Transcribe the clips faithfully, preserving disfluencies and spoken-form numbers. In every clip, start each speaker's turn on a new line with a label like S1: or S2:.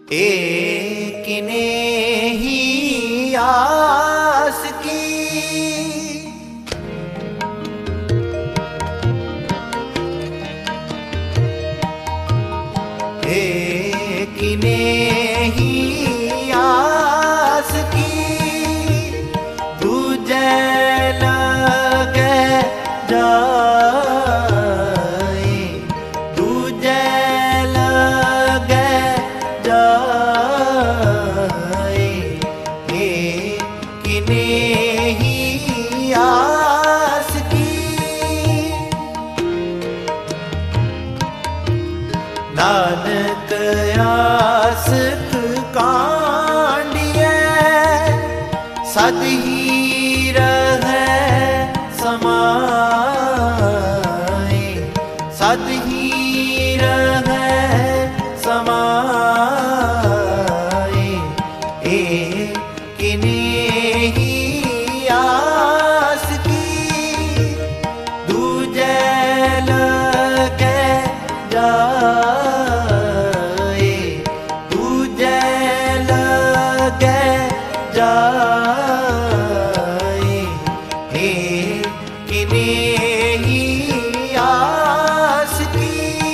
S1: एक ने ही आस की, एक ने ही आस की, दूजे लगे जाए, दूजे लगे जाए, एक ने ही आस की। नानक आस कांडिए सद ही रहे समाए, सद ही रहे समाए, एक ने ही आस की, दूजे लगे जाए, दूजे लगे जाए, एक ने ही आस की।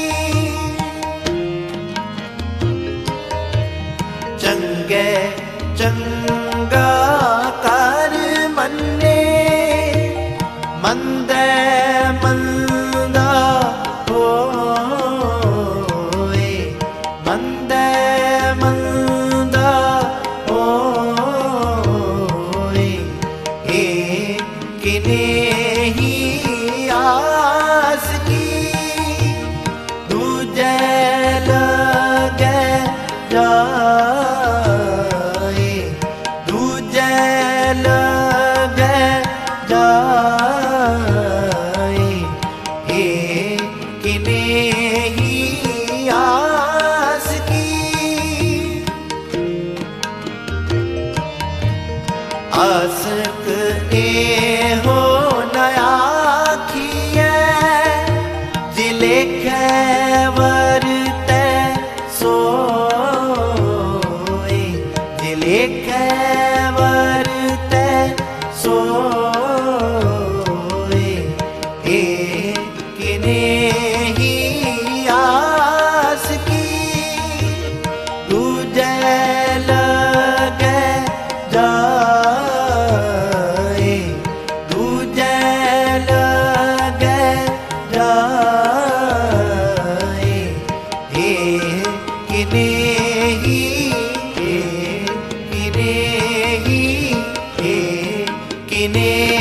S1: चंगे चंगा कर मन्ने, मंदे मंदा होए, मंदे मंदा होए, एक ने ही आस की, दूजे लगे जाए, दूजे लगे जाए, एक ने ही आस की। आसक ए हो नया खिए, जिले वरते सोए, जिले वरते सोए, एक ने ही आस की, दूजे लगे जाए, दूजे लगे जाए, एक ने ही, एक ने ही, एक ने